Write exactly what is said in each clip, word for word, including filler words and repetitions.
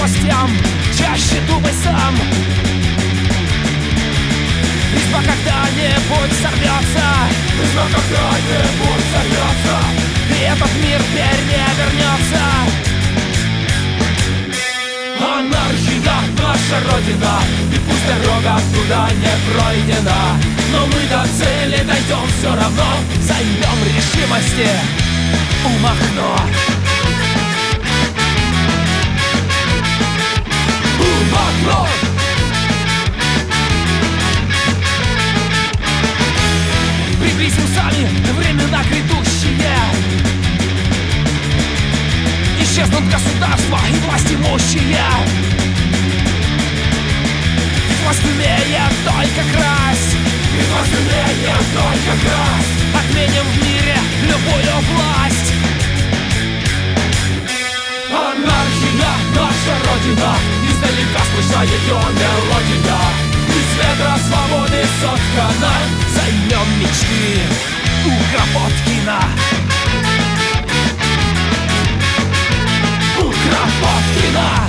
гостям, чаще думай сам. Изба когда-нибудь сорвется, изба когда-нибудь сорвется, и этот мир перевернется. Анархия наша родина, и пусть дорога туда не пройдена, но мы до цели дойдем все равно. Займем решимости у Махно. У Махно. Приблизим сами времена грядущие. Исчезнут государства и власть имущие. Власть умеет только красть, и власть умеет только красть. Отменим в мире любую власть. Анархия наша родина, издалека слышна ее мелодия. Из ветра свободы соткана. Займем мечты у Кропоткина. У Кропоткина.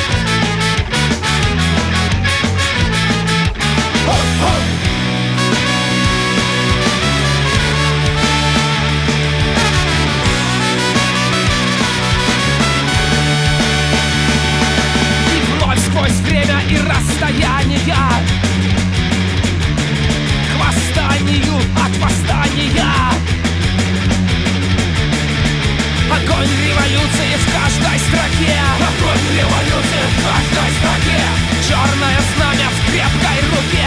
Время и расстояния к восстанию от восстания. Огонь революции в каждой строке. Огонь революции в каждой строке. Черное знамя в крепкой руке.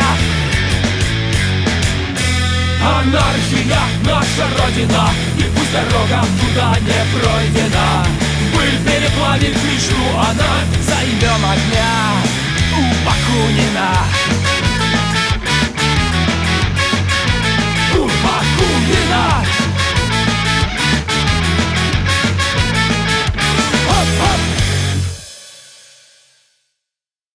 Анархия наша родина, и пусть дорога туда не пройдена. Пыль переплавит Мишну, она займем огня у Бакунина.